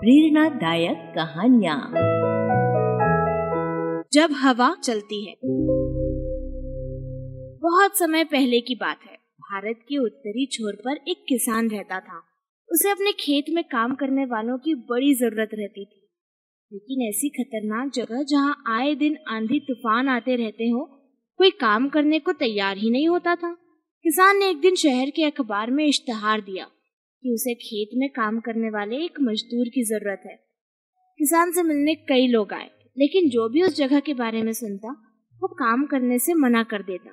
प्रेरणादायक कहानियाँ। जब हवा चलती है। बहुत समय पहले की बात है। भारत के उत्तरी छोर पर एक किसान रहता था। उसे अपने खेत में काम करने वालों की बड़ी जरूरत रहती थी, लेकिन ऐसी खतरनाक जगह जहाँ आए दिन आंधी तूफान आते रहते हो, कोई काम करने को तैयार ही नहीं होता था। किसान ने एक दिन शहर के अखबार में इश्तिहार दिया कि उसे खेत में काम करने वाले एक मजदूर की जरूरत है। किसान से मिलने कई लोग आए, लेकिन जो भी उस जगह के बारे में सुनता वो काम करने से मना कर देता।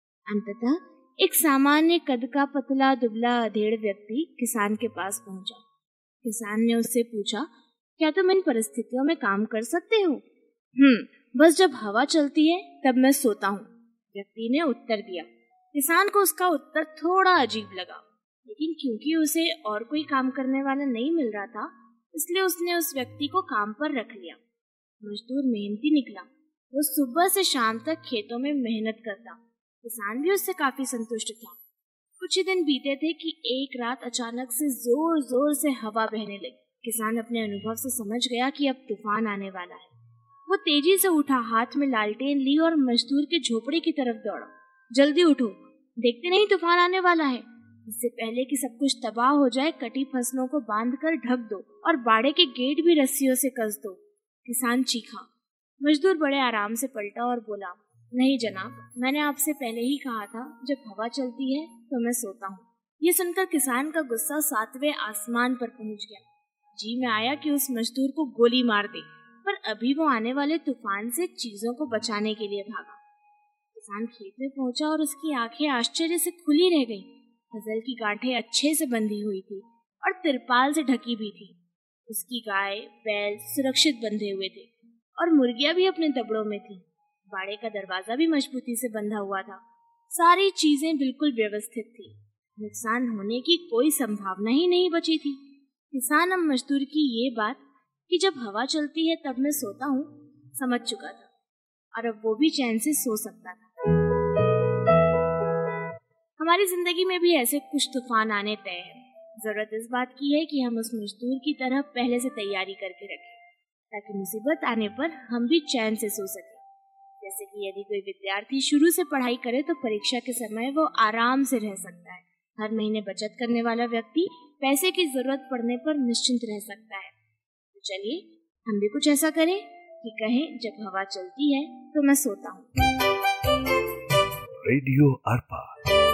अंततः एक सामान्य कद का पतला दुबला अधेड़ व्यक्ति किसान के पास पहुंचा। किसान ने उससे पूछा, क्या तुम इन परिस्थितियों में काम कर सकते हो? बस जब हवा चलती है तब मैं सोता हूँ, व्यक्ति ने उत्तर दिया। किसान को उसका उत्तर थोड़ा अजीब लगा, लेकिन क्योंकि उसे और कोई काम करने वाला नहीं मिल रहा था, इसलिए उसने उस व्यक्ति को काम पर रख लिया। मजदूर मेहनती निकला। वो सुबह से शाम तक खेतों में मेहनत करता। किसान भी उससे काफी संतुष्ट था। कुछ ही दिन बीते थे कि एक रात अचानक से जोर जोर से हवा बहने लगी। किसान अपने अनुभव से समझ गया कि अब तूफान आने वाला है। वो तेजी से उठा, हाथ में लालटेन ली और मजदूर के झोपड़ी की तरफ दौड़ा। जल्दी उठो, देखते नहीं तूफान आने वाला है। इससे पहले कि सब कुछ तबाह हो जाए, कटी फसलों को बांधकर ढक दो और बाड़े के गेट भी रस्सियों से कस दो। किसान चीखा। मजदूर बड़े आराम से पलटा और बोला, नहीं जनाब, मैंने आपसे पहले ही कहा था जब हवा चलती है तो मैं सोता हूँ। ये सुनकर किसान का गुस्सा 7वें आसमान पर पहुंच गया। जी में आया कि उस मजदूर को गोली मार दे, पर अभी वो आने वाले तूफान से चीजों को बचाने के लिए भागा। किसान खेत में पहुंचा और उसकी आंखें आश्चर्य से खुली रह गईं। फसल की गांठें अच्छे से बंधी हुई थी और तिरपाल से ढकी भी थी। उसकी गाय बैल सुरक्षित बंधे हुए थे और मुर्गियां भी अपने दबड़ों में थी। बाड़े का दरवाजा भी मजबूती से बंधा हुआ था। सारी चीजें बिल्कुल व्यवस्थित थी। नुकसान होने की कोई संभावना ही नहीं बची थी। किसान अब मजदूर की ये बात कि जब हवा चलती है तब मैं सोता हूँ समझ चुका था, और अब वो भी चैन से सो सकता था। हमारी जिंदगी में भी ऐसे कुछ तूफान आने तय है। जरूरत इस बात की है कि हम उस मजदूर की तरह पहले से तैयारी करके रखें, ताकि मुसीबत आने पर हम भी चैन से सो सकें। जैसे कि यदि कोई विद्यार्थी शुरू से पढ़ाई करे तो परीक्षा के समय वो आराम से रह सकता है। हर महीने बचत करने वाला व्यक्ति पैसे की जरूरत पड़ने पर निश्चिंत रह सकता है। तो चलिए हम भी कुछ ऐसा करें कि कहें, जब हवा चलती है तो मैं सोता हूँ। रेडियो अर्पा।